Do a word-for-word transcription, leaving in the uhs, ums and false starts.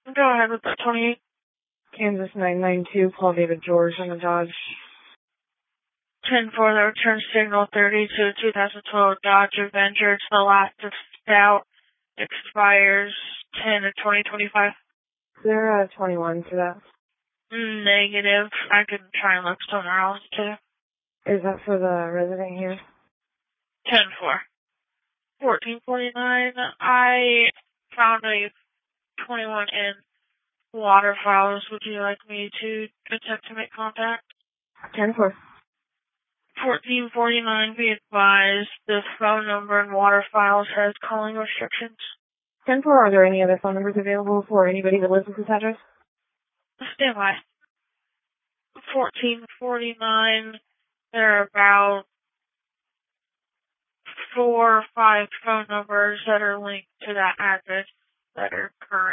Go ahead with the twenty-eight. Kansas nine nine two, Paul David George on the Dodge. ten four, the return signal thirty to two thousand twelve Dodge Avenger. It's the last of stout. Expires ten of twenty twenty-five. Is there a twenty-one for that? Negative. I could try and look somewhere else too. Is that for the resident here? ten four. fourteen forty-nine. I found a twenty-one in water files. Would you like me to attempt to make contact? ten four. fourteen forty-nine, be advised, the phone number in water files has calling restrictions. ten four, are there any other phone numbers available for anybody that lives with this address? Stand by. fourteen forty-nine, there are about four or five phone numbers that are linked to that address that are current.